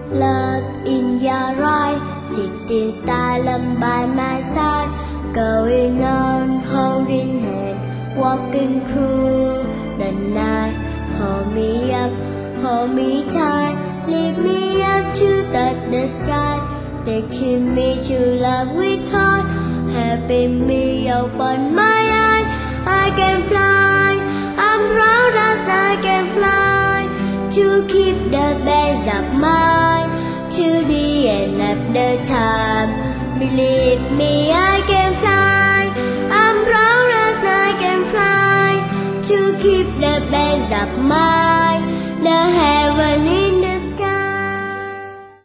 Love in your eye, sitting silent by my side, going on holding hand, walking through the night. Hold me up, hold me tight, lift me up to touch the sky, teaching me to love with heart, helping me open my